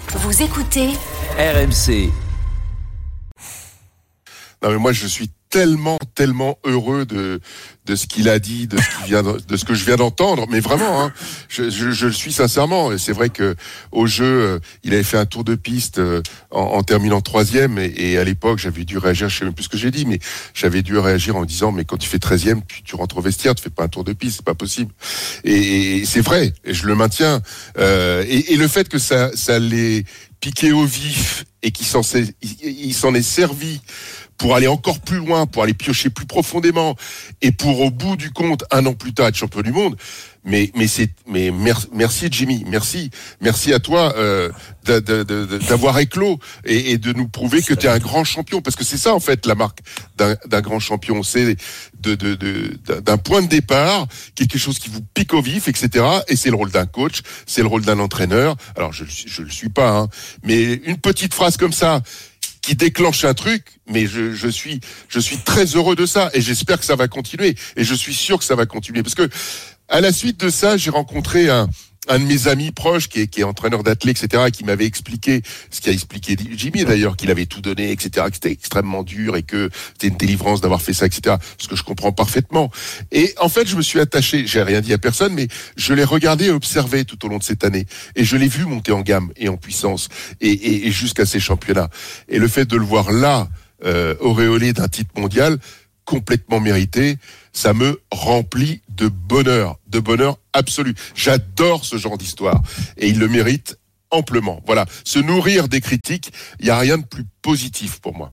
Vous écoutez RMC. Non mais moi je suis tellement heureux de ce qu'il a dit, de ce que je viens d'entendre, mais vraiment, hein, je le suis sincèrement. Et c'est vrai que au jeu, il avait fait un tour de piste en terminant troisième, et à l'époque j'avais dû réagir, je sais même plus ce que j'ai dit, mais j'avais dû réagir en disant mais quand tu fais 13e, tu rentres au vestiaire, tu fais pas un tour de piste, c'est pas possible. Et c'est vrai, et je le maintiens. Et le fait que ça l'ait piqué au vif et qu'il s'en est servi pour aller encore plus loin, pour aller piocher plus profondément, et pour au bout du compte, 1 an plus tard, être champion du monde. Mais merci Jimmy, merci à toi d'avoir éclos et de nous prouver que tu es un grand champion, parce que c'est ça en fait la marque d'un grand champion, c'est d'un point de départ, quelque chose qui vous pique au vif, etc. Et c'est le rôle d'un coach, c'est le rôle d'un entraîneur. Alors je le suis pas, hein, mais une petite phrase comme ça qui déclenche un truc, mais je suis très heureux de ça, et j'espère que ça va continuer, et je suis sûr que ça va continuer, parce que à la suite de ça, j'ai rencontré un de mes amis proches qui est entraîneur d'athlètes, etc., et qui m'avait expliqué ce qu'a expliqué Jimmy d'ailleurs, qu'il avait tout donné, etc., que c'était extrêmement dur et que c'était une délivrance d'avoir fait ça, etc., ce que je comprends parfaitement. Et en fait, je me suis attaché, j'ai rien dit à personne, mais je l'ai regardé et observé tout au long de cette année, et je l'ai vu monter en gamme et en puissance, et jusqu'à ces championnats. Et le fait de le voir là, auréolé d'un titre mondial complètement mérité, ça me remplit de bonheur absolu. J'adore ce genre d'histoire, et il le mérite amplement. Voilà, se nourrir des critiques, il y a rien de plus positif pour moi.